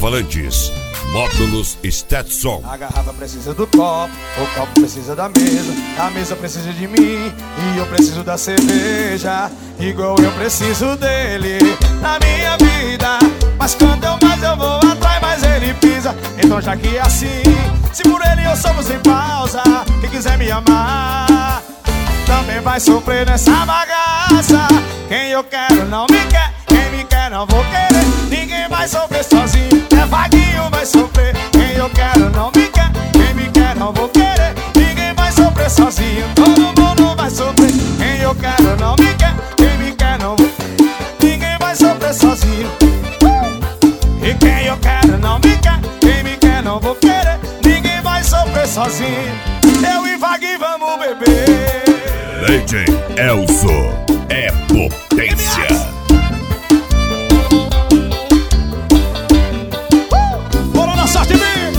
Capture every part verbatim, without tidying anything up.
alto-falantes. Módulos Stetson. A garrafa precisa do copo, o copo precisa da mesa, a mesa precisa de mim e eu preciso da cerveja, igual eu preciso dele na minha vida. Mas quanto eu mais eu vou atrás, mais ele pisa. Então já que é assim, se por ele eu sofro sem pausa, quem quiser me amar também vai sofrer nessa bagaça. Quem eu quero não me quer, quem me quer não vou querer. Ninguém vai sofrer sozinho, é vaguinho vai sofrer. Quem eu quero não me quer, quem me quer não vou querer. Ninguém vai sofrer sozinho, todo mundo vai sofrer. Quem eu quero não me quer, quem me quer não vou querer. Ninguém vai sofrer sozinho. E quem eu quero não me quer, quem me quer não vou querer. Ninguém vai sofrer sozinho. Eu e Vaguinho vamos beber. D J Elzo é potência. Bora na sorte, vem!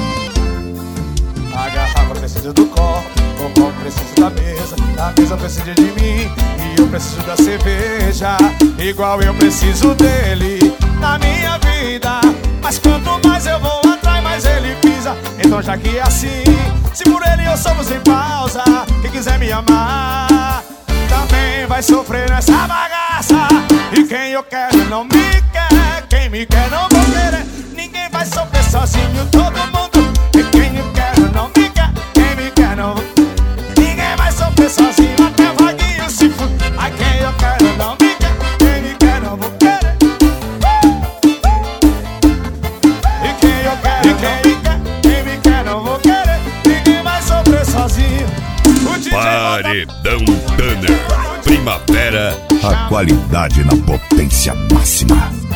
A garrafa precisa do copo, o copo precisa da mesa, a mesa precisa de mim e eu preciso da cerveja, igual eu preciso dele na minha vida. Mas quanto mais eu vou atrás, mais ele pisa. Então já que é assim, se por ele eu sofro sem pausa, quem quiser me amar também vai sofrer nessa bagaça. E quem eu quero não me quer, quem me quer não vou querer. Ninguém vai sofrer sozinho, todo mundo. E quem eu quero não me quer, quem me quer não vou. Ninguém vai sofrer sozinho, até Vaguinho se for. Ai, quem eu quero não me quer, quem me quer não vou querer. E quem eu quero e quem me quer, quem me quer não vou querer. Ninguém vai sofrer sozinho. Paredão Tanner. Primavera. A qualidade na potência máxima.